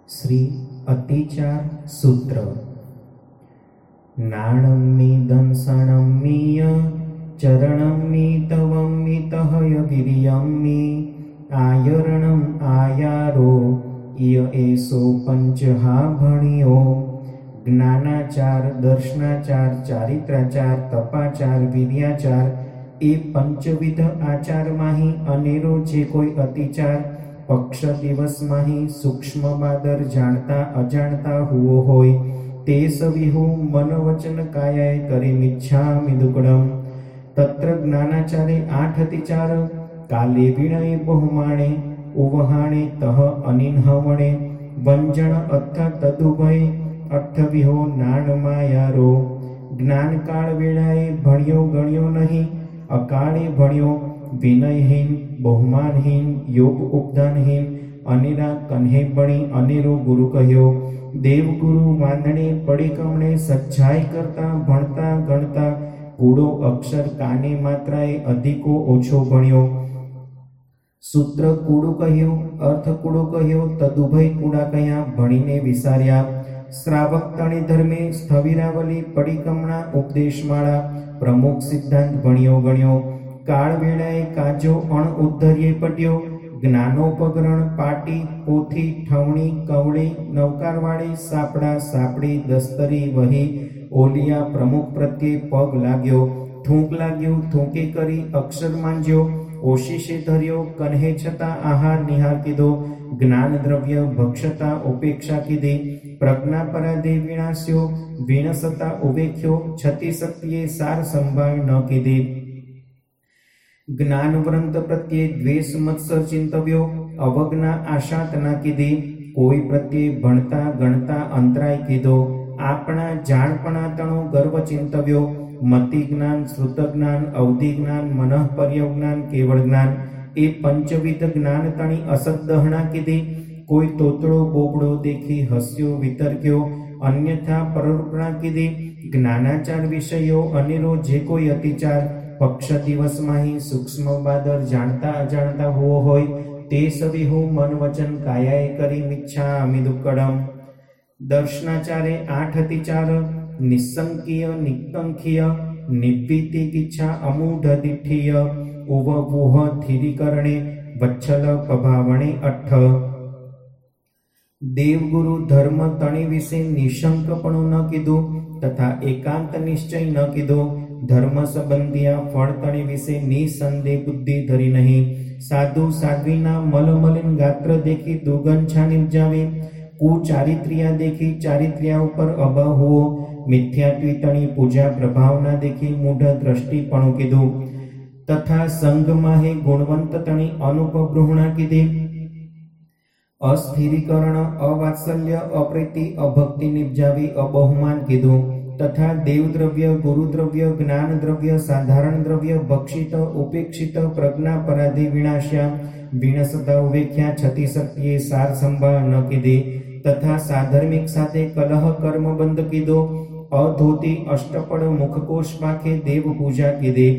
श्री अतिचार सूत्र। नाणं मे दंसणं मीय चरणं मे तवं मितहय वीर्यं मे आयरणं आयारो इय एसो पंचहा भणियो। ज्ञानाचार, दर्शनाचार, चारित्राचार, तपाचार, वीर्याचार ए पंचविध आचार माही अनेरो जे कोई अतिचार पक्ष दिवस माही सूक्ष्म बादर जाणता अजाणता हुओ होय ते सविहु मन वचन कायाय करिमिच्छामि दुक्कडम। तत्र ज्ञानाचारे 8 अतिचार काले विणये बहुमाणे उवहाणे तह अनिन्हवणे वंजन अथ तदुभय अठविहो नाण मायारो। ज्ञान काळ वेळाए भण्यो गण्यो नहीं अकाळे भण्यो विनयहीन बहुमानहीन योग उपदानहीन अनेरा कन्हे बणी अनेरो गुरु कह्यो। देवगुरु वांदणे पडिकमणे सच्चाई करता भणता गणता कूड़ो अक्षर काने मात्राए अधिको ओछो भण्यो। सूत्र कूड़ो कह्यो अर्थ कूड़ो कह्यो तदुभय कूड़ा कह्या भणीने विसार्या। श्रावक तणे धर्मे स्थविरावली पडिकमणा उपदेशमाळा प्रमुख सिद्धांत भण्यो गण्यो। काळ वेळाए काजो अण उद्धर्ये पड्यो। ज्ञानोपकरण पाटी पोथी ठवणी कवड़ी नवकारवाड़ी सापड़ा सापड़ी दस्तरी वही ओलिया प्रमुख प्रत्ये पग लाग्यो। थूंक लाग्यो थूंके करी अक्षर मांज्यो। ओशीशे धर्यो कन्हे छता आहार निहार कीधो। ज्ञान द्रव्य भक्षता उपेक्षा कीधी। प्रज्ञा पराधे विनाश्यो विनसता उवेख्यो छती शक्तिए सार संभाळ न कीधी। ज्ञान व्रंत प्रत्ये द्वेष मत्सर चिंतव्यो अवज्ञा आशात ना कीधी। कोई प्रत्ये भणता गणता अंतराय कीधो। आपणा जाणपणा तणो गर्व चिंतव्यो। मति ज्ञान श्रुत ज्ञान अवधि ज्ञान मनः पर्यज्ञान केवल ज्ञान ए पंचविध ज्ञान तणी असत दहना कीधी। कोई तोतड़ो बोबड़ो देखी हस्यो वितर्क्यो अन्यथा परोपणा कीधी। ज्ञानाचार विषयो अनेरो जे कोई अतिचार पक्ष दिवस माही सूक्ष्म बादर जाणता अजाणता हुओ होय ते सविहु मन वचन कायाए करिमिच्छामि दुक्कडम। दर्शनाचारे 8 अतिचार निस्संकीय निकंखीय निभीतिकिच्छा अमूढदिठीय उववुह थिरीकरणे वच्छल प्रभावणे 8। देवगुरु धर्म तणी विषे निशंकपणु न कीधो तथा एकांत निश्चय न कीधो। धर्म संबंधिया फल तणी विषे निसंदेह बुद्धि धरी नहीं। साधु साध्वीना मलमलिन गात्र देखी दुर्गंछा निपजावे। कुचारित्र्या देखी चारित्र्या ऊपर अभाव हुओ। मिथ्यात्वी तणी पूजा प्रभावना देखी मूढ़ दृष्टिपणु कीधु। तथा संग माहे गुणवंत तणी अनुपब्रूहणा कीधी। अस्थिरीकरण अवात्सल्य अप्रीति अभक्ति निपजावी अबहुमान कीधु। तथा देवद्रव्य गुरुद्रव्य ज्ञान द्रव्य साधारण द्रव्य भक्षित उपेक्षित प्रज्ञा पराधे विनाश्या विनसता उवेख्या छती शक्तिए सार संभाळ न कीधी। तथा साधर्मिक साथे कलह कर्म बंध कीधो। अधोती अष्टपद मुखकोश पाखे देव पूजा कीधी।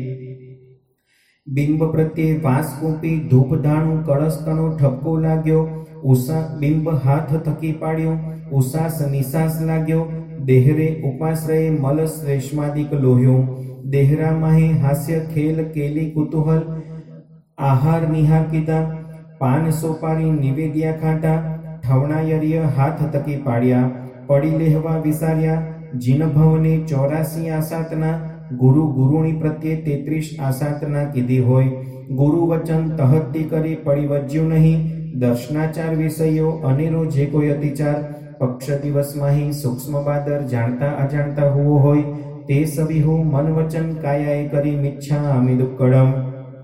बिंब प्रत्ये वास कूपी धूप धाणु कळस्तणो ठपको लाग्यो। उषा बिंब हाथ थकी पाड्यो उषास निशास लाग्यो। देहरे उपाश्रये मल श्लेष्मादिक लोह्यो। देहरा माहे हास्य खेल केली कुतूहल आहार निहार कीधा। पान सोपारी निवेद्या खाधा ठवणायर्य हाथ थकी पाड्या। पड़ी लेहवा विसार्या जिन भवने 84 आसातना गुरु गुरुणी प्रत्ये 33 आसातना कीधी होय। गुरु वचन तहत्ती करी पड़ी वज्यु नहीं। दर्शनाचार विषयो अनेरो जे कोई अतिचार पक्ष दिवस माही सूक्ष्म बादर जाणता अजाणता हुओ होय ते सविहु मन वचन कायाए करिमिच्छामि दुक्कडम।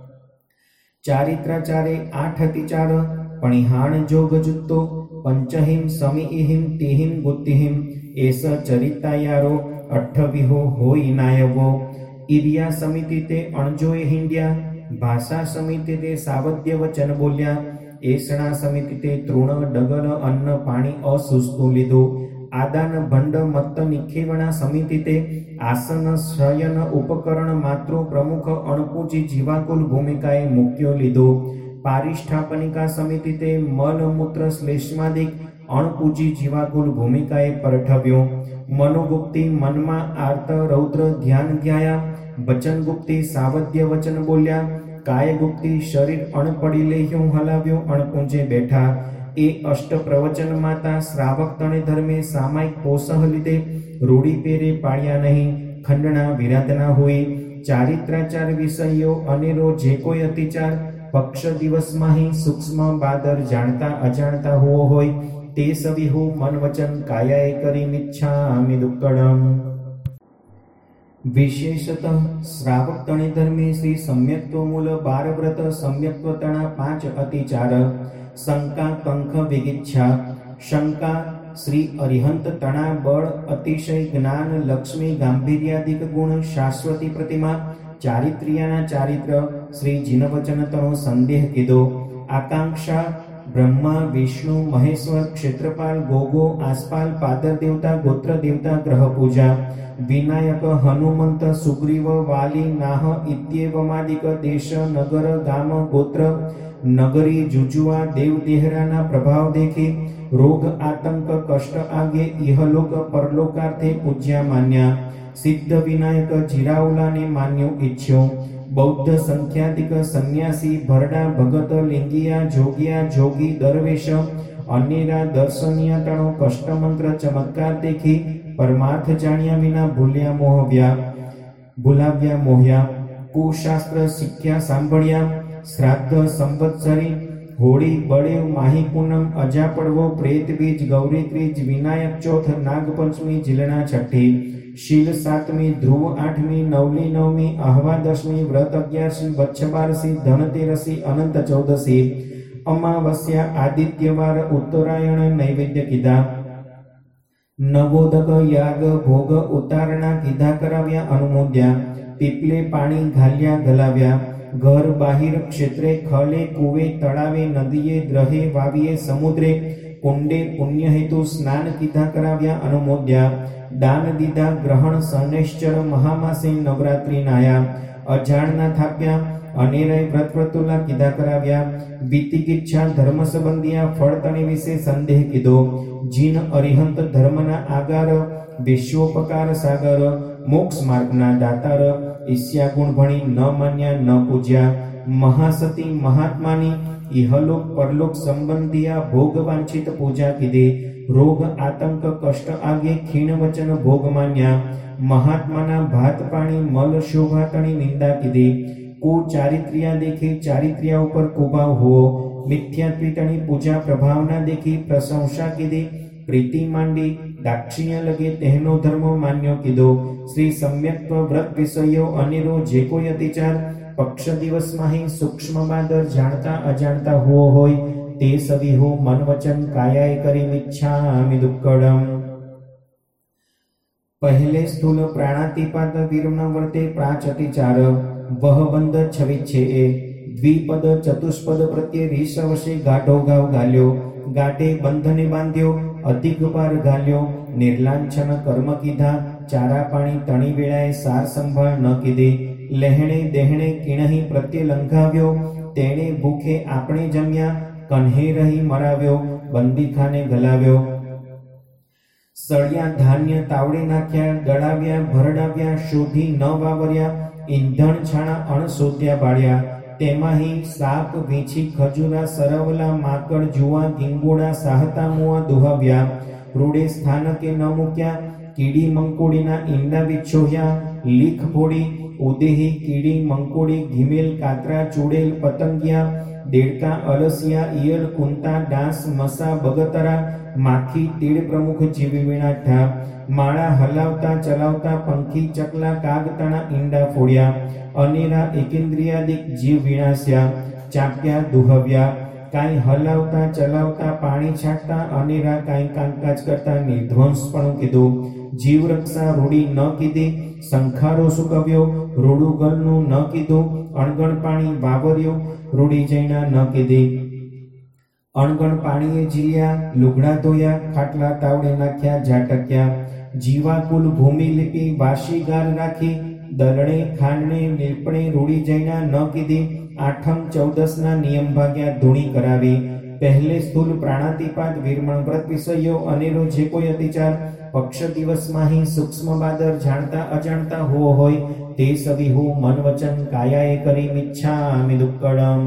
चारित्राचारे 8 अतिचार पणिहाण जोगजुत्तो पंचहिम समिहिम तिहिम गुत्तिहिम एस चरितायारो अठविहो होय नायवो। इरिया समिति ते अणजोए हिंड्या भाषा समिति ते सावध्य वचन बोल्या। एसणा समिति ते तृण डगल अन्न पाणी असुस्तु लीधो। आदान भंड मत्त निखेवणा समिति ते आसन शयन उपकरण मात्रो प्रमुख अणपूजी जीवाकुल भूमिकाए मुक्यो लीधो। પારિષ્ઠાપનિકા સમિતિ તે મલ મૂત્ર શ્લેષ્માદિક અણપૂજી જીવાકુલ ભૂમિકાએ પરઠવ્યો. મનોગુપ્તિ મનમાં આર્ત રૌદ્ર ધ્યાન ધ્યાયા. વચનગુપ્તિ સાવધ્ય વચન બોલ્યા. કાયગુપ્તિ શરીર અણપડી લેહ્યું હલાવ્યું અણકુંજે બેઠા. એ અષ્ટ પ્રવચન માતા શ્રાવક તણે ધર્મે સામાયિક પોસહ લીધે રૂડી પેરે પાડ્યા નહીં. ખંડના વિરાધના હોય. ચારિત્રાચાર વિષયો અનેરો જે કોઈ અતિચાર પક્ષ દિવસમાં સૂક્ષ્મ બાદર જાણતા અજાણતા હોવો હોય તે સવિહુ મન વચન કાયાએ કરી મિચ્છામિ દુક્કડમ. વિશેષતઃ શ્રાવક તણે ધર્મે શ્રી સમ્યક્ત્વ મૂલ 12 વ્રત સમ્યક્ત્વ તણા 5 અતિચાર. શંકા કંખ વિગિચ્છા. શંકા શ્રી અરિહંત તણા બળ અતિશય જ્ઞાન લક્ષ્મી ગાંભીર્યાદિક ગુણ શાશ્વતી પ્રતિમા ચારિત્ર્યના ચારિત્ર શ્રી જીનવચન તણો સંદેહ કીધો. આકાંક્ષા બ્રહ્મા વિષ્ણુ મહેશ્વર ક્ષેત્રપાલ ગોગો આસપાલ પાદર દેવતા ગોત્ર દેવતા ગ્રહ પૂજા. વિનાયક હનુમંત સુગ્રીવ વાલી નાહ ઇત્યેવમાદિક દેશ નગર ગામ ગોત્ર નગરી જુજુઆ દેવ દેહરાના પ્રભાવ દેખી રોગ આતંક કષ્ટ આગે ઇહલોક પરલોકાર્થે પૂજ્યા માન્યા. સિદ્ધ વિનાયક જીરાઉલાને માન્યો ઈચ્છ્યો. બૌદ્ધ સંખ્યાધિક સંન્યાસી ભરડા ભગત લિંગિયા જોગિયા જોગી દરવેશ અનેરા દર્શનિયા તણો કષ્ટમંત્ર ચમત્કાર દેખી પરમાર્થ જાણ્યા વિના ભૂલાવ્યા મોહ્યા. કુશાસ્ત્ર શીખ્યા સાંભળ્યા. શ્રાદ્ધ સંવત્સરી હોળી બળેવ માહી પૂનમ અજા પડવો પ્રેત બીજ ગૌરી ત્રીજ વિનાયક ચોથ નાગપંચમી જીલના છઠ્ઠી શીલ સાતમી ધ્રુવ આઠમી નવલી નવમી આહવા દશમી વ્રત 11 વચ્છ 12 ધનતેરસી અનંત 14 અમાવસ્યા આદિત્યવાર ઉત્તરાયણ નૈવેદ્ય કીધા. નવોદક યાગ ભોગ ઉતારણા કીધા કરાવ્યા અનુમોદ્યા. પીપલે પાણી ઘાલ્યા ગલાવ્યા. ઘર બાહિર ક્ષેત્રે ખલે કુવે તળાવે નદીએ દ્રહે વાવીએ સમુદ્રે કુંડે પુણ્ય હેતુ સ્નાન કીધા કરાવ્યા અનુમોદ્યા. દાન દીધા ગ્રહણ સનેશ્ચર મહામાસે નવરાત્રિ નાયા. અજાણના થાપ્યા અનેરાય વ્રત વ્રતુલા કીધા કરાવ્યા. વિતિકિચ્છા ધર્મ સંબંધિયા ફળ તણી વિશે સંદેહ કીધો. જીન અરિહંત ધર્મના આગાર વિશ્વોપકાર સાગર મોક્ષ માર્ગના દાતાર ઈસ્યા ગુણ ભણી ન માન્યા ન પૂજ્યા. મહાસતી મહાત્માની ઇહલોક પરલોક સંબંધિયા ભોગ વાંછિત પૂજા કીધી. રોગ આતંક કષ્ટ આગે ખીણ વચન ભોગ માન્યા. મહાત્માના ભાત પાણી મલ શોભા તણી નિંદા કીધી. કુચારિત્ર્યા દેખી ચારિત્ર્યા ઉપર કુભાવ હોવો. મિથ્યાત્વી તણી પૂજા પ્રભાવના દેખી પ્રશંસા કીધી. પ્રીતિ માંડી દાક્ષિણ્ય લગે તેનો ધર્મ માન્યો કીધો. શ્રી સમ્યક્ત્વ વ્રત વિષયો અનેરો જે કોઈ અતિચાર પક્ષ દિવસમાં સૂક્ષ્મ બાદર જાણતા અજાણતા હોવો હોય તે સવિહો મન વચન કાયાએ કરી મિચ્છામિ દુક્કડમ. પહેલે સ્થૂલ પ્રાણાતિપાત વિરમણ વર્તે પ્રાચ અતિચાર વહબંધ છવિચ્છે એ દ્વિપદ ચતુષ્પદ પ્રત્યે રીસવશે ગાઢો ગાવ ગાલ્યો. ગાઢે બંધને બાંધ્યો અધિક પાર ગાલ્યો. નિર્લાંછન કર્મ કીધા. ચારા પાણી તણી વેળાએ સાર સંભાળ ન કીધી. લહેણે દેહણે કિણહી પ્રત્યે લંઘાવ્યો. તેણે ભૂખે આપણે જમ્યા. કન્હે રહી મરાવ્યો. બંદીખાને ગલાવ્યો. સળિયા ધાન્ય તાવડે નાખ્યા. દળાવ્યા ભરડાવ્યા શોધી ન વાવર્યા. ઈંધણ છાણા અણશોધ્યા બાળ્યા. તેમાંહી સાપ વીંછી ખજૂરા સરવલા માકડ જુવા ગીંગોડા સાહતા મુઆ દુહાવ્યા. રૂડે સ્થાનકે ન મૂક્યા. કીડી મંકોડીના ઈંડા વિછોહ્યા. લીખ ફોડી ઉદેહી કીડી મંકોડી ઘીમેલ કાતરા ચૂડેલ પતંગિયા દેડકા અલસિયા ઈયળ કુંતા ડાંસ મસા બગતરા માખી તીડ પ્રમુખ જીવી વિણાઠા. માળા હલાવતા ચલાવતા પંખી ચકલા કાગતાના ઈંડા ફોડ્યા. અનેરા એકેન્દ્રિયાદિક જીવ વિનાશ્યા. ચાપ્યા દુહવ્યા. કાંઈ હલાવતા ચલાવતા પાણી છાંટતા અનેરા કાંઈ કામકાજ કરતા નિર્ધ્વંસપણું કીધું. જીવ રક્ષા રૂડી ન કીધી. સંખારો સુકવ્યો રૂડું ગલનું ન કીધું. અણગણ પાણી વાવર્યો રૂડી જૈના ન કીધી. અણગણ પાણીએ જીલ્યા લુગડા ધોયા. ખાટલા તાવડે નાખ્યા ઝાટક્યા. જીવાકુલ ભૂમિ લીપી વાશી ગાર રાખી. દલણે ખાંડને નીલપણે રૂડી જૈના ન કીધી. આઠમ 14ના નિયમ ભાગ્યા ધૂણી કરાવી. પહેલે સ્થૂલ પ્રાણાતિપાત વિરમણ વ્રત વિષયો અનેરો જે કોઈ અતિચાર પક્ષ દિવસમાં હિ સૂક્ષ્મ બાદર જાણતા અજાણતા હોવો હોય તે સવિહુ મન વચન કાયાએ કરી મિચ્છામિ દુક્કડમ.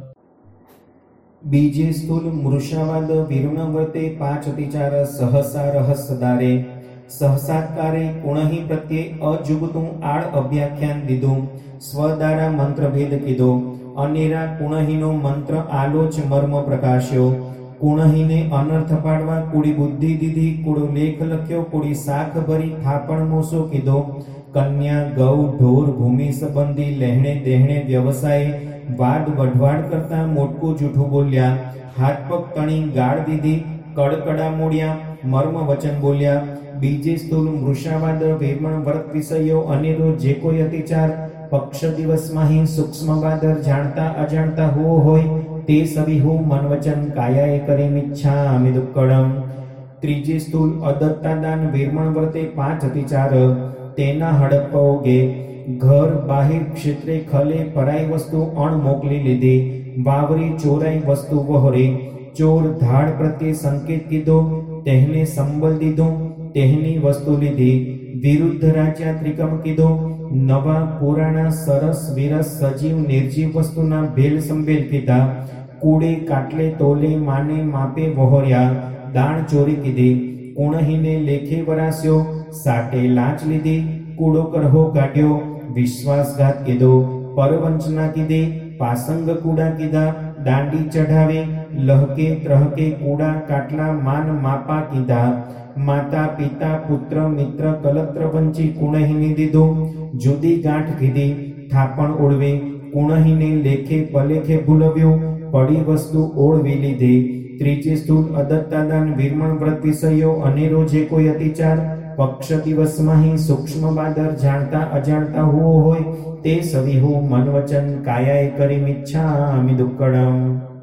બીજે સ્થૂલ મૃષાવાદ વિરમણ વ્રતે 5 અતિચાર સહસા રહસ્યદારે સહસાત્કારે કુણહિ પ્રત્યે અજુગતું આળ અભ્યાખ્યાન દીધું. સ્વદારા મંત્ર ભેદ કીધો. અનેરા કુણહિનો મંત્ર આલોચ મર્મ પ્રકાશ્યો. કુણહિને અનર્થ પાડવા કુડી બુદ્ધિ દીધી. કુડો લેખ લખ્યો. કુડી શાખ ભરી થાપણ મોસો કીધો. કન્યા ગૌ ઢોર ભૂમિ સંબંધી લહેણે દેહણે વ્યવસાય વાદ વઢવાડ કરતા મોટકું જૂઠું બોલ્યા. હાથ પગ તણી ગાળ દીધી. કડકડા મોડ્યા. મર્મ વચન બોલ્યા. બીજે સ્થૂલ મૃષાવાદ વિરમણ વ્રત વિષયો અનેરો જે કોઈ અતિચાર પક્ષ દિવસમાં હિ સૂક્ષ્મ બાદર જાણતા અજાણતા હોવો હોય તે સવિહુ મન વચન કાયાએ કરી મિચ્છામિ દુક્કડમ. ત્રીજે સ્થૂલ અદત્તાદાન વિરમણ વ્રતે 5 અતિચાર તેના હડપોગે ઘર બાહિર ક્ષેત્રે ખલે પરાઈ વસ્તુ અણ મોકલી લીધી. વાવરી ચોરાઈ વસ્તુ વહોરી. ચોર ધાડ પ્રત્યે સંકેત કીધો. તેને સંબલ દીધો. તેની વસ્તુ લીધી. વિરુદ્ધ રાજા ત્રિકમ કીધો. નવા પુરાણા સરસ વિરસ સજીવ નિર્જીવ વસ્તુના ભેલ સંભેલ કીધા. કુડે કાટલે તોલે માને માપે વહોર્યા. દાણ ચોરી કીધી. કુણહિને લેખે વરાસ્યો. સાટે લાંચ લીધી. કૂડો કરહો કાઢ્યો. વિશ્વાસઘાત કીધો. પરવંચના કીધી. પાસંગ કુડા કીધા. દાંડી ચઢાવી. લહકે ત્રહકે કુડા કાટલા માન માપા કીધા. માતા પિતા પુત્ર મિત્ર કલત્ર વંચી કુણહિને દીધો. જુદી ગાંઠ કીધી. થાપણ ઓળવી. કુણહિને લેખે પલેખે ભૂલવ્યો. પડી વસ્તુ ઓળવી લીધી. ત્રીજે સ્થૂલ અદત્તાદાન વિરમણ વ્રત વિષયો અનેરો જે કોઈ અતિચાર પક્ષ દિવસમાં હિ સૂક્ષ્મ બાદર જાણતા અજાણતા હોવો હોય તે સવિહુ મન વચન કાયાએ કરી મિચ્છામિ દુક્કડમ.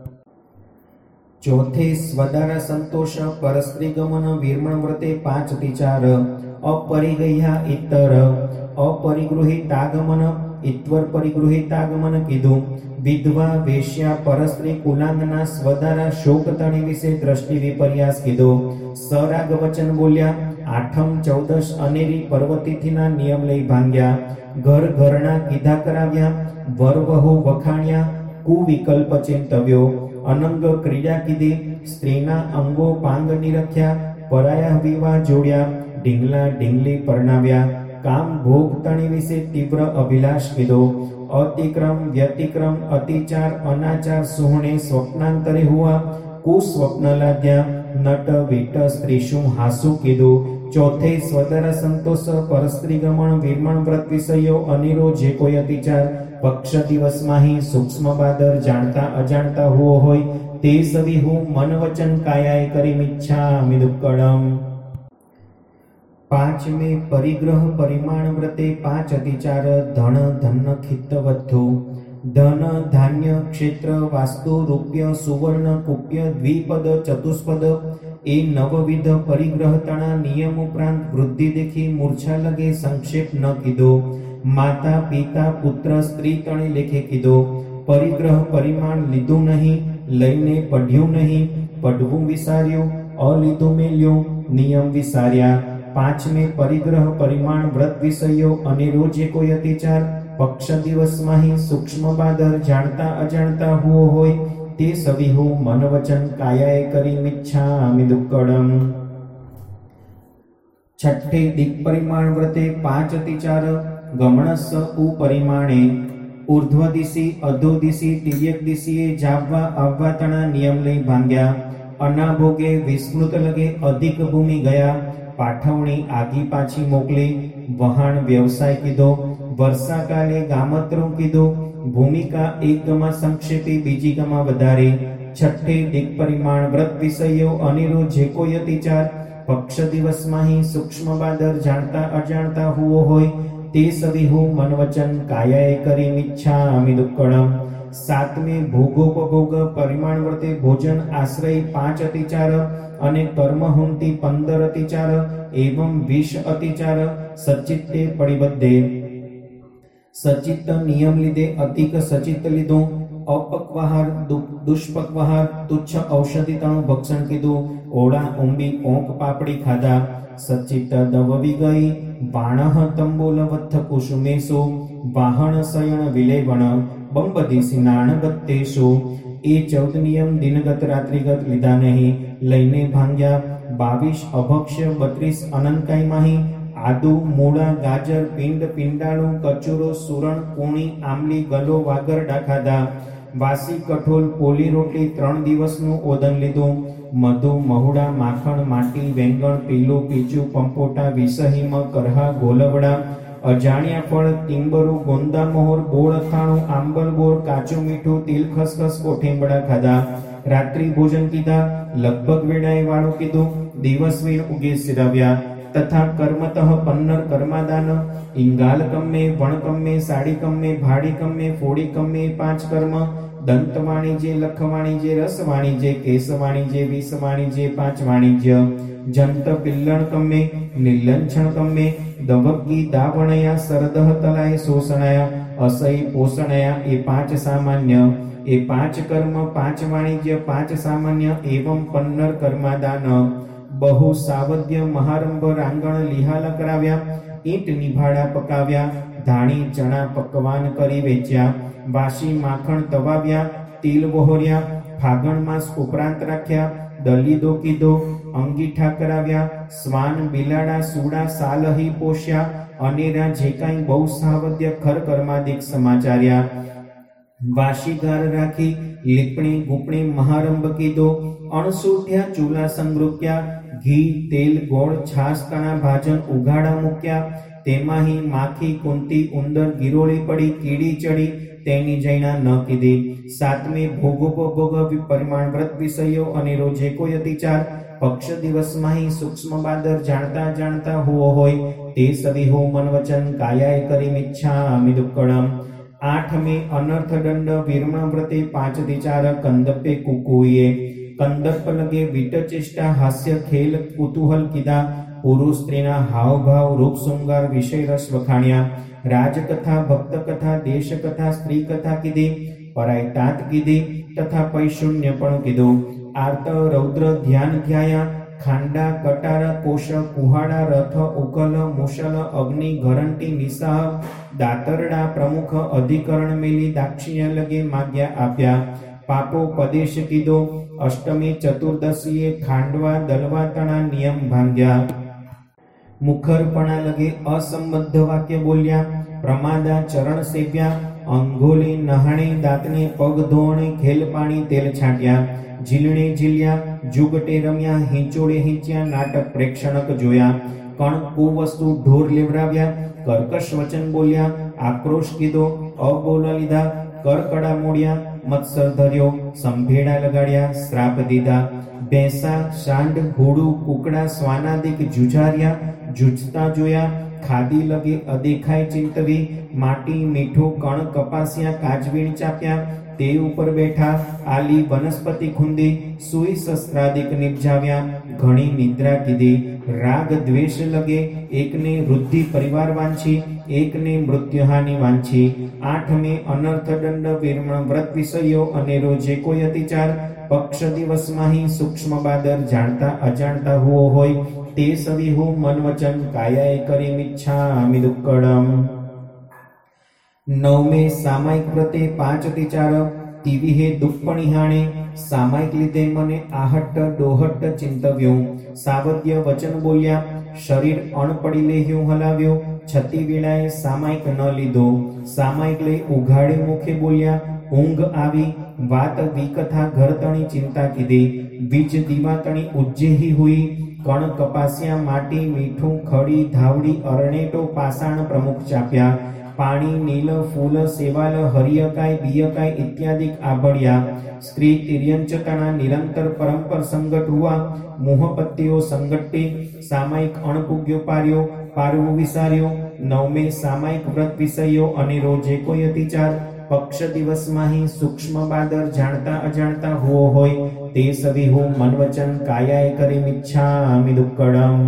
ચોથે સ્વદારા સંતોષ પરસ્ત્રી ગમન વિરમણ વ્રતે 5 અતિચાર અપરિગહ્યા ઇત્તર અપરિગૃહિતાગમન ઇત્વર પરિગૃહિતાગમન કીધું. વિધવા વેશ્યા પરસ્ત્રી કુલાંગના સ્વદારા શોકતણી વિશે દ્રષ્ટિ વિપર્યાસ કીધો. સરાગ વચન બોલ્યા. આઠમ 14 અનેરી પર્વતિથિના નિયમ લઈ ભાંગ્યા. ઘર ઘરના કીધા કરાવ્યા. વર વહુ વખાણ્યા. કુવિકલ્પ ચિંતવ્યો. અનંગ ક્રિયા કીધી. સ્ત્રીના અંગો પાંગ નિરખ્યા. પરાયા વિવાહ જોડ્યા. ઢીંગલા ઢીંગલી પરણાવ્યા. કામ ભોગ તણી વિશે તીવ્ર અભિલાષ કીધો. અતિક્રમ વ્યતિક્રમ અતિચાર અનાચાર સુહણે સ્વપ્નાંતરે હુઆ. કુસ્વપ્ન લાદ્યા. નટ વિટ સ્ત્રીશું હાસુ કીધું. ચોથે સ્વદારા સંતોષ પરસ્ત્રી ગમન વિરમણ વ્રત વિષયો અનેરો જે કોઈ અતિચાર પક્ષ દિવસમાં હિ સૂક્ષ્મ બાદર જાણતા અજાણતા હોવો હોય તે સવિહુ મન વચન કાયાએ કરી મિચ્છામિ દુક્કડમ. પાંચમે પરિગ્રહ પરિમાણ વ્રતે 5 અતિચાર ધન ધન ખિત્તવત્થુ. ધન ધાન્ય ક્ષેત્ર વાસ્તુ રૂપ્ય સુવર્ણ કુપ્ય દ્વિપદ ચતુષ્પદ એ નવવિધ પરિગ્રહતાના નિયમ ઉપરાંત વૃદ્ધિ દેખી મૂર્છા લગે સંક્ષેપ ન કીધો. માતા પિતા પુત્ર સ્ત્રી તણે લેખે કીધો. પરિગ્રહ પરિમાણ લીધું નહીં. લઈને પઢ્યું નહીં. પઢવું વિસાર્યું. અલીધું મેલ્યું. નિયમ વિસાર્યા. પાંચમે પરિગ્રહ પરિમાણ વ્રત વિષયો અનેરો જે કોઈ અતિચાર પક્ષ દિવસમાં હિ સૂક્ષ્મ બાદર જાણતા અજાણતા હોવો હોય તે સવિહુ મન વચન કાયાએ કરી મિચ્છામિ દુક્કડમ. છઠ્ઠે દિક પરિમાણ વ્રતે 5 અતિચાર ગમણસ્સ ઉપરિમાણે ઉર્ધ્વ દિશી અધો દિશી તિર્યક દિશીએ જાવવા આવવા તણા નિયમ લઈ ભાંગ્યા. અનાભોગે વિસ્મૃત લગે અધિક ભૂમિ ગયા. પાઠવણી આગી પાછી મોકલી. વહાણ વ્યવસાય કીધો. વર્ષાકાલે ગામત્રું કીધું. ભૂમિકા એક ગમા સંક્ષેપી બીજી ગમા વધારી. છઠ્ઠે દિક પરિમાણ વ્રત વિષયો અનેરો જે કોઈ અતિચાર પક્ષ દિવસમાં હિ સૂક્ષ્મ બાદર જાણતા અજાણતા હોવો હોય તે સવિહુ મન વચન કાયાએ કરી મિચ્છામિ દુક્કડમ. સાતમે ભોગોપભોગ પરિમાણ વ્રતે ભોજન આશ્રય 5 અતિચાર અને કર્મહુંતિ 15 અતિચાર એવં 20 અતિચાર સચિત્તે પરિબદ્ધે. સચિત્ત નિયમ લીધે અતિક સચિત્ત લીધું. અપક્વાહાર દુષ્પક્વાહાર તુચ્છ ઔષધિ તણું ભક્ષણ કીધું, ઓળા ઉંબી ઓંક પાપડી ખાધા, સચિત દવવી ગઈ, બાણઃ તંબોલવત્થ કુસુમેશુ, વાહન શયન વિલેવણ બંબદીસી નાણગત્તેશુ. એ 14 નિયમ દિનગત રાત્રિગત લીધા નહીં, લઈને ભાંગ્યા 22 અભક્ષ્ય, 32 અનંતકાય માહી, આદુ મૂળા ગાજર પિંડ પિંડાળું કચુરો સુરણ કુણી આમલી ગલો વાગરડા ખાધા, વાસી કઠોલ પોલી રોટલી 3 દિવસનું ઓદન લીધું, મધુ મહુડા માખણ માટી વેંગણ પીલું પીચું પંપોટા વિસહીમ કરહા ગોલવડા, અજાણ્યા ફળ ટીંબરું ગોંદા મોહર બોળ અથાણું આંબલ બોર કાચું મીઠું તિલ ખસખસ કોઠીંબડા ખાધા. રાત્રિ ભોજન કીધા, લગભગ વેળાએ વાળું કીધું, દિવસ વીણ ઉગે સિરવ્યા, તથા કર્મતઃ પન્નર કર્માદાન, ઇંગાલ કમ્મે વણ કમ્મે સાડી કમ્મે ભાડી કમ્મે ફોડી કમ્મે 5 કર્મ, દંત વાણિજ્ય લખ વાણિજ્ય રસ વાણિજ્ય કેશ વાણિજ્ય વિષ વાણિજ્ય 5 વાણિજ્ય, જંત પિલ્લણ કમ્મે નિલંછણ કમ્મે, દવગ્ગી દાવણયા સરદહ તલાય શોષણયા અસહી પોષણયા એ 5 સામાન્ય, એ 5 કર્મ 5 વાણિજ્ય 5 સામાન્ય, એવં પન્નર કર્માદાન. બહુ સાવધ્ય મહારંભ રાંગણ લિહાલા કરાવ્યા, ઈંટ નિભાડા પકાવ્યા, ધાણી ચણા પકવાન કરી વેચ્યા, વાસી માખણ તવાવ્યા, તિલ વહોર્યા, ફાગણ માસ ઉપરાંત રાખ્યા, દલીદો કીધો, અંગીઠા કરાવ્યા, શ્વાન બિલાડા સુડા સાલહી પોષ્યા, અનેરા જે કાંઈ બહુ સાવધ્ય ખર કર્માદિક સમાચાર્યા, વાશીગાર રાખી લીપણી ગુપણી મહારંભ કીધો, અણસૂઠ્યા ચૂલા સંગૃપ્યા, ઘી તેલ ગોળ છાસ કણા ભાજન ઉઘાડા મૂક્યા, તેમાંહી માખી કુંતી ઉંદર ગિરોળી પડી કીડી ચડી, તેની જૈના ન કીધી. 7મે ભોગોપભોગ પરિમાણ વ્રત વિષયો અને રોજે કોઈ અતિચાર, પક્ષ દિવસમાંહી સૂક્ષ્મ બાદર જાણતા જાણતા હુઓ હોય, તે સવિહો મન વચન કાયાએ કરી મિચ્છામિ દુક્કડમ. 8મે અનર્થ દંડ વિરમણ વ્રતે 5 તિચાર, કંદપે કુકુએ કંદર્પ લગે વિટ ચેષ્ટા હાસ્ય ખેલ કુતૂહલ કીધા, પુરુષ સ્ત્રીના હાવભાવ રૂપ શૃંગાર વિષય રસ વખાણ્યા, રાજકથા ભક્ત કથા દેશ કથા સ્ત્રી કથા કીધી, પરાય તાત કીધી, તથા પૈશુન્ય પણ કીધું. આર્ત રૌદ્ર ધ્યાન ધ્યાયા, ખાંડા કટાર કોશ કુહાડા રથ ઉકલ મુશલ અગ્નિ ઘરંટી નિસાહ, દાતરડા પ્રમુખ અધિકરણ મેલી દાક્ષિણ્ય લગે માગ્યા આપ્યા, પાપો પદેશ કીધો, અષ્ટમી ચતુર્દશીએ ખાંડવા દલવા તણા નિયમ ભાંગ્યા, મુખરપણા લગે અસંબદ્ધ વાક્ય બોલ્યા, પ્રમાદા ચરણ સેવ્યા, અંગોલી નહાણે દાંતને પગ ધોણે ખેલ પાણી તેલ છાંટ્યા, ઝીલણે ઝીલ્યા જુગટે રમ્યા, હિંચોળે હિંચ્યા નાટક પ્રેક્ષણક જોયા, કણ કુવસ્તુ ઢોર લેવડાવ્યા, કર્કશ વચન બોલ્યા, આક્રોશ કીધો, અબોલા લીધા, કરકડા મોડ્યા, મત્સર ધર્યો, સંભેડા લગાડ્યા, શ્રાપ દીધા, ભેંસા શાંડ ઘોડું કુકડા શ્વાનાદિક જુજાર્યા, જુજતા જોયા, ખાદી લગે અદેખાય ચિંતવી, માટી મીઠું કણ કપાસ્યા કાજવીણ ચાપ્યા, તે ઉપર બેઠા આલી વનસ્પતિ ખૂંદી, સુઈ શસ્ત્રાદિક નિપજાવ્યા, ઘણી નિદ્રા કીધી, રાગ દ્વેષ લગે, એકને વૃદ્ધિ પરિવાર વાંછી, એકને મૃત્યુહાનિ વાંછી. 8મે અનર્થ દંડ વિરમણ વ્રત વિષયો અને રોજે કોઈ અતિચાર, પક્ષ દિવસમાંહી સૂક્ષ્મ બાદર જાણતા અજાણતા હુઓ હોય, તે સવિહુ મન વચન કાયાએ કરી મિચ્છામિ દુક્કડમ. 9મે સામાયિક વ્રતે 5 તિચાર, તિવિહે દુપ્પણિહાણે, સામાયિક લીધે મને આહટ્ટ ડોહટ્ટ ચિંતવ્યું, સાવધ્ય વચન બોલ્યા, શરીર અણપડી લેહ્યું હલાવ્યો, છતી વેળાએ સામાયિક ન લીધો, સામાયિક લઈ ઉઘાડે મુખે બોલ્યા, ઊંઘ આવી, વાત વિકથા ઘર તણી ચિંતા કીધી, બીજ દીવા તણી ઉજ્જેહી હુઈ, કણ કપાસ્યા માટી મીઠું ખડી ધાવડી અરણેટો પાષાણ પ્રમુખ ચાપ્યા, પાણી નીલ ફૂલ સેવાલ હરિયકાય બિયકાય ઇત્યાદિક આભળ્યા, સ્ત્રી તિર્યંચતણા નિરંતર પરંપર સંગત રૂઆ, મોહપત્તીઓ સંગટ્ટી, સામાયિક અણપુગ્યો પાર્યો, પારવું વિસાર્યો. 9મે સામાયિક વ્રત વિષયો અને રોજે કોઈ અતિચાર, પક્ષ દિવસમાંહી સૂક્ષ્મ બાદર જાણતા અજાણતા હુઓ હોય, તે સવિહુ મન વચન કાયાએ કરી મિચ્છામિ દુક્કડમ.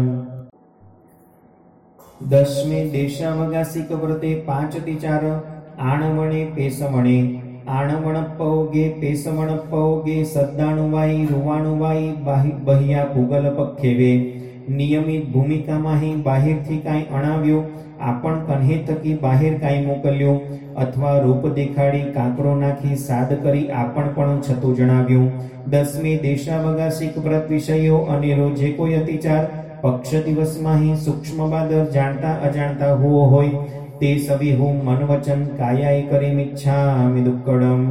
10મે દેશાવગાસિક વ્રતે 5 તિચાર, આણવણે પેસમણે, આણવણપવગે પેસવણપવગે સદ્દાણુવાઈ રૂવાણુવાઈ બહિયા ભૂગલ પખેવે નિયમિત ભૂમિકામાં બાહેરથી કાંઈ અણાવ્યો આપણ કન્હે થકી બાહેર કાંઈ મોકલ્યો અથવા રૂપ દેખાડી કાંકરો નાખી સાદ કરી આપણ પણ છતું જણાવ્યું 10મી દેશાવગાસિક વ્રત વિષયો અનેરો જે કોઈ અતિચાર પક્ષ દિવસમાં સૂક્ષ્મ બાદર જાણતા અજાણતા હુઓ હોય તે સવી હું મન વચન કાયાએ કરી મિચ્છામિ દુક્કડમ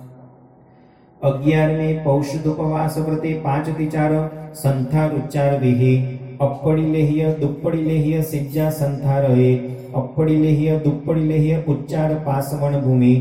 11મે પૌષદુપવાસ વ્રતે 5 અતિચાર સંથાર ઉચ્ચાર વિહી અપ્પડી લેહ્ય દુપ્પડી લેહ્ય સિજ્જા સંથારએ અપ્પડી લેહ્ય દુપ્પડી લેહ્ય ઉચ્ચાર પાસવણ ભૂમિ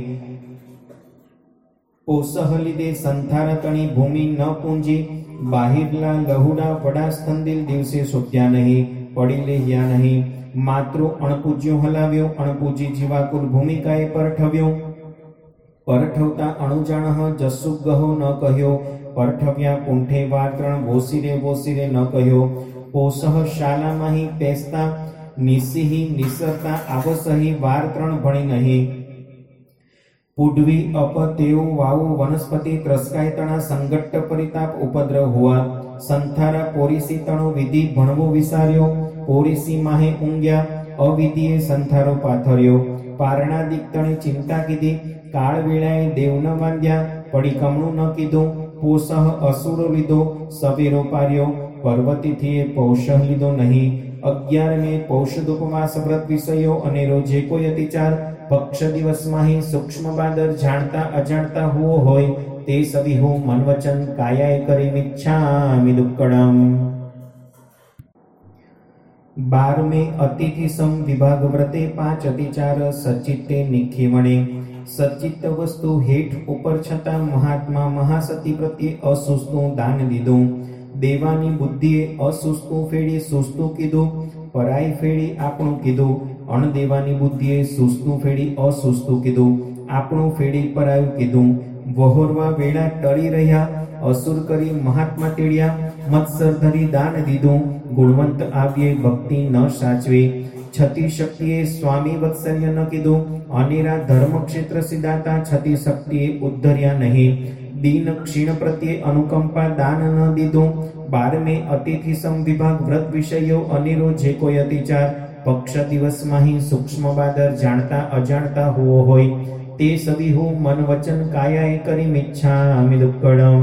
પોસહ લીધે સંથાર તણી ભૂમિ ન પૂંજી બાહિરલા લહુડા વડા સ્તંદિલ દિવસે શોધ્યા નહીં પડી લેહ્યા નહીં માત્ર અણપૂજ્યો હલાવ્યો અણપૂજી જીવાકુલ ભૂમિકાએ પરઠવ્યો પરઠવતા અણુજાણ જસુ ગહો ન કહ્યો પરઠવ્યા પુંઠે વાત્રણ વોસીરે ન કહ્યો પોસહ શાલામાં પેસતા નિસિહી નિસરતા આવસહી વાર 3 ભણી નહીં પુડવી અપ તેઓ વાવો વનસ્પતિ ત્રસ્કાય તણા સંગટ્ટ પરિતાપ ઉપદ્રવ હુઆ સંથારા પોરીસી તણો વિધિ ભણવો વિસાર્યો પોરીસી માહે ઊંઘ્યા અવિધિએ સંથારો પાથર્યો પારણાદિક તણે ચિંતા કીધી કાળ વેળાએ દેવ ન માંદ્યા પડી કમણું ન કીધું પોસહ અસુરો લીધો સવેરો પાર્યો પર્વતીથીએ પૌષ લીધો નહીં 11મે પૌષદુપવાસ વ્રત વિષયો અનેરો જે કોઈ અતિચાર પક્ષ દિવસમાં સૂક્ષ્મ બાદર જાણતા અજાણતા હુઓ હોય તે સવી હું મન વચન કાયાએ કરી મિચ્છામિ દુક્કડમ 12મે અતિથિ સમ વિભાગ વ્રતે 5 અતિચાર સચિત્તે નિખેવણે સચિત્ત વસ્તુ હેઠ ઉપર છતાં મહાત્મા મહાસતી પ્રત્યે અસુસ્તું દાન દીધું દેવાની બુદ્ધિએ અસુસ્તું ફેડી સુસ્તું કીધું પરાઈ ફેડી આપણું કીધું અણદેવાની બુદ્ધિએ સુસ્તું ફેડી અસુસ્તું કીધું આપણું ફેડી પરાયું કીધું વહોરવા વેળા ટળી રહ્યા અસુર કરી મહાત્મા તેડ્યા મત્સર ધરી દાન દીધું ગુણવંત આવ્યે ભક્તિ ન સાચવી છતી શક્તિએ સ્વામી વત્સલ્ય ન કીધું અનેરા ધર્મ ક્ષેત્ર સિદ્ધાતા છતી શક્તિએ ઉદ્ધર્યા નહીં દીન ક્ષીણ પ્રત્યે અનુકંપા દાન ન દીધું 12મે અતિથિ સમ વિભાગ વ્રત વિષયો અનેરો જે કોઈ અતિચાર પક્ષ દિવસમાં સૂક્ષ્મ બાદર જાણતા અજાણતા હુઓ હોય તે સવી હું મન વચન કાયાએ કરી મિચ્છામિ દુક્કડમ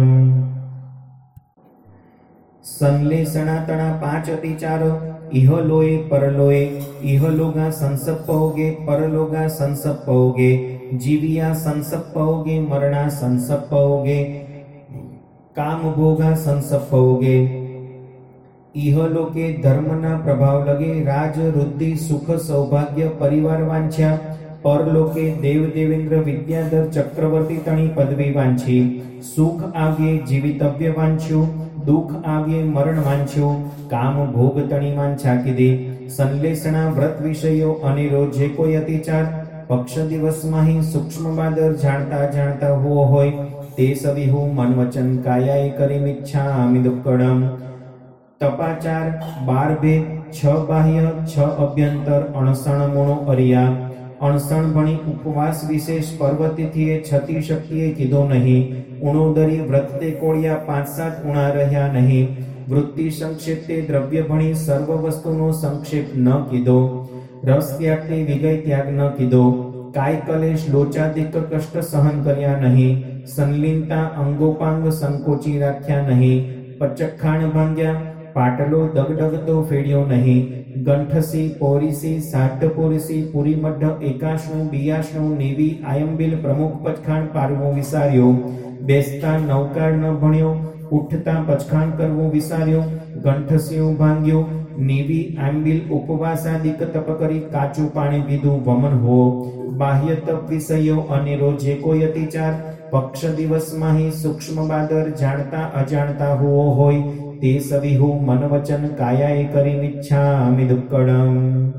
સંલેષણાતણા 5 અતિચાર ઇહલોએ પરલોએ ઇહલોગા સંસપ્પવગે પરલોગા સંસપ્પવગે જીવિયા સંસપ્પવગે મરણા સંસપ્પવગે કામભોગા સંસપ્પવગે ઇહલોકે ધર્મના પ્રભાવ લગે રાજ વૃદ્ધિ સુખ સૌભાગ્ય પરિવાર વાંછ્યા પરલોકે દેવ દેવેન્દ્ર વિદ્યાધર ચક્રવર્તી તણી પદવી વાંછી સુખ આવ્યે જીવિતવ્ય વાંચ્યું દુઃખ આવ્યે મરણ વાંચ્યું કામ ભોગ તણી વાંછા કીધી સંલેષણા વ્રત વિષયો અનેરો જે કોઈ અતિચાર પક્ષ દિવસમાં સૂક્ષ્મ બાદર જાણતા જાણતા હુઓ હોય તે સવી હું મન વચન કાયાએ કરી મિચ્છામિ દુક્કડમ તપાચાર 12 ભેદ 6 બાહ્ય 6 અભ્યંતર અણસણ મૂણો અરિયા અણસણ ભણી ઉપવાસ વિશેષ પર્વતીથીએ છતી શક્તિએ કીધો નહીં ઉણોદરી વ્રત તે કોળિયા 5-7 ઉણા રહ્યા નહીં વૃત્તિ સંક્ષેપ તે દ્રવ્ય ભણી સર્વ વસ્તુનો સંક્ષેપ ન કીધો રસ ત્યાગ તે વિગય ત્યાગ ન કીધો કાય કલેશ લોચાદિક કષ્ટ સહન કર્યા નહીં સંલીનતા અંગોપાંગ સંકોચી રાખ્યા નહીં પચખાણ ભાંગ્યા પાટલો દગડગતો ફેડ્યો નહીં ગંઠસી પોરીસી સાઠ પોરીસી પુરી મઢ એકાશનું બિયાશનું નેવી આયંબિલ પ્રમુખ પચખાણ પારવું વિસાર્યો બેસતા નવકાર ન ભણ્યો ઉઠતા પચખાણ કરવું વિસાર્યો ગંઠસીઓ ભાંગ્યો નેવી આંબિલ ઉપવાસાદિક તપ કરી કાચું પાણી પીધું વમન હો બાહ્ય તપ વિષયો અનેરો જે કોઈ અતિચાર પક્ષ દિવસમાં સૂક્ષ્મ બાદર જાણતા અજાણતા હુઓ હોય તે સવી હું મન વચન કાયાએ કરી મિચ્છામિ દુક્કડમ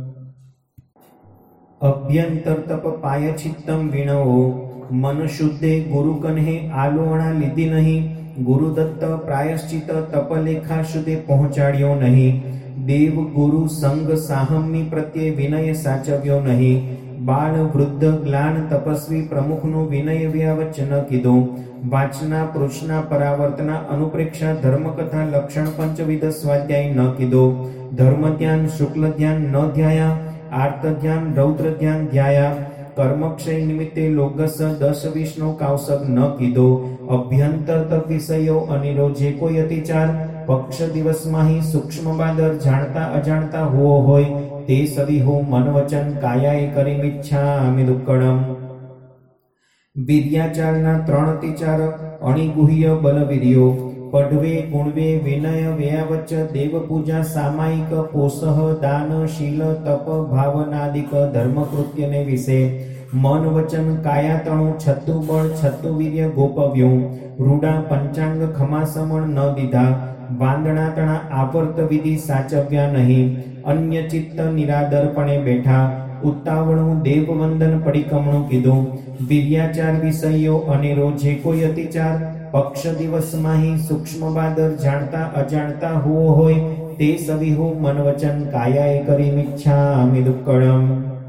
અભ્યંતર તપ પાય ચિત્તમ વિણવો મન શુદ્ધે ગુરુ કન્હે આલોવણા લીધી નહીં ગુરુદત્ત પ્રાયશ્ચિત તપલેખા સુધી પહોંચાડ્યો નહીં દેવ ગુરુ સંગ સાહમની પ્રત્યે વિનય સાચવ્યો નહીં બાલ વૃદ્ધ જ્ઞાન તપસ્વી પ્રમુખનું વિનય વ્યાવચ ન કીધું. વાચના પૃષ્ણા પરાવર્તના અનુપ્રેક્ષા ધર્મકથા લક્ષણ પંચવિધ સ્વાધ્યાય ન કીધો. ધર્મ ધ્યાન શુક્લ ધ્યાન ન ધ્યાયા. આર્ત ધ્યાન રૌદ્ર ધ્યાન ધ્યાયા. કર્મક્ષય નિમિત્તે લોગસ 10-20નો કાવસક ન કીધો. અભ્યંતર તપ વિષયો અનિરો જે કોઈ અતિચાર પક્ષ દિવસમાં સૂક્ષ્મ બાદર જાણતા અજાણતા હુઓ હોય તે સવિહો મન વચન કાયાએ કરી મિચ્છામિ દુક્કડમ. વીર્યાચારના 3 અતિચાર અણિગુહ્ય બલવીર્યો. પઢવે ગુણવે વિનય વ્યયાવચ દેવ પૂજા સામાયિક પોષહ દાન શીલ તપ ભાવનાદિક ધર્મકૃત્યને વિશે મન વચન કાયાતણું 36 બળ 36 વીર્ય ગોપવ્યું. રૂડા પંચાંગ ખમાસમણ ન દીધા. વાંદણાતણા આવર્ત વિધિ સાચવ્યા નહીં. અન્ય ચિત્ત નિરાદરપણે બેઠા. ઉતાવળું દેવવંદન પડીકમણું કીધું. વીર્યાચાર વિષયો અનેરો જે કોઈ અતિચાર પક્ષ દિવસમાં સૂક્ષ્મ બાદર જાણતા અજાણતા હુઓ હોય તે સવિહો મન વચન કાયાએ કરી મિચ્છામિ દુક્કડમ.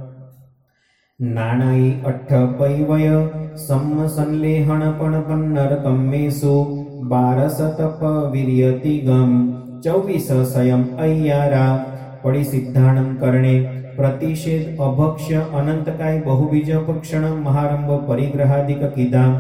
નાણાઈ અઠ્ઠ પૈવય સમ્મ સંલેહણ પણ પન્નર કમ્મેસુ 12 તપ વીર્યતિગમ 24 સંયમ અય્યારા. પરિસિદ્ધાણમ કરણે પ્રતિષેધ અભક્ષ્ય અનંતકાય બહુબીજ ભક્ષણ મહારંભ પરિગ્રહાદિક કીધા.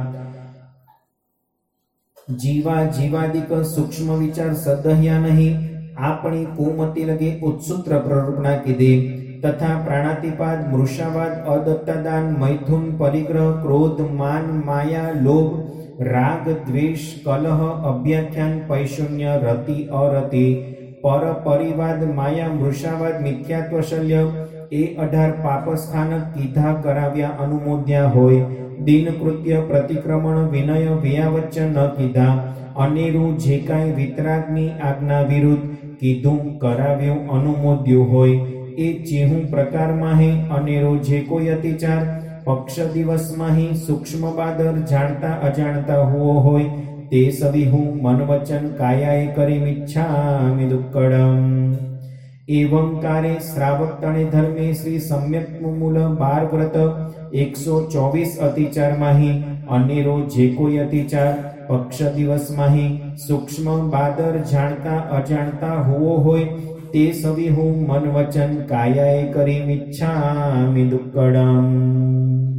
જીવા જીવાદિક સૂક્ષ્મ વિચાર સદહ્યા નહીં. આપણી કુમતિ લગે ઉત્સૂત્ર પ્રરૂપણા કીધી. તથા પ્રાણાતિપાદ મૃષાવાદ અદત્તાદાન મૈથુન પરિગ્રહ ક્રોધ માન માયા લોભ રાગ દ્વેષ કલહ અભ્યાખ્યાન પૈશુન્ય રતિ અરતિ પર પરિવાદ માયા મૃષાવાદ મિથ્યાત્વશલ્ય એ 18 પાપસ્થાન કીધા કરાવ્યા અનુમોદ્યા હોય. દિનકૃત્ય પ્રતિક્રમણ વિનય વ્યાવચ્ચ ન કીધા. અનેરું જે કાંઈ વિતરાગની આજ્ઞા વિરુદ્ધ કીધું કરાવ્યું અનુમોદ્યું હોય એ જેહું પ્રકારમાં અનેરો જે કોઈ અતિચાર પક્ષ દિવસમાં સૂક્ષ્મ બાદર જાણતા અજાણતા હુઓ હોય તે સવિહું મન વચન કાયાએ કરી મિચ્છામિ દુક્કડમ. એવંકારે શ્રાવક તણે ધર્મે શ્રી સમ્યક મૂલ 12 વ્રત 124 અતિચારમાં અનેરો જે કોઈ અતિચાર પક્ષ દિવસમાં સૂક્ષ્મ બાદર જાણતા અજાણતા હુઓ હોય તે સવિહું મન વચન કાયાએ કરી મિચ્છામિ દુક્કડમ.